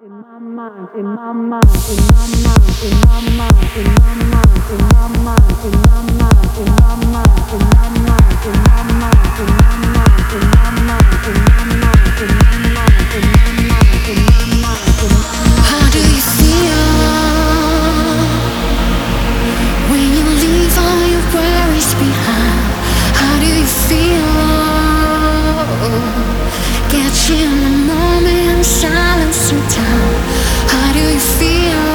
How do you feel when you leave all your worries behind? How do you feel? Get you in the moment, silence and time. How do you feel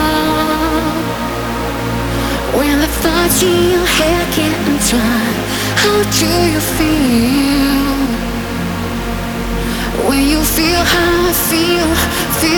when the thoughts in your head get entwined? How do you feel when you feel how I feel?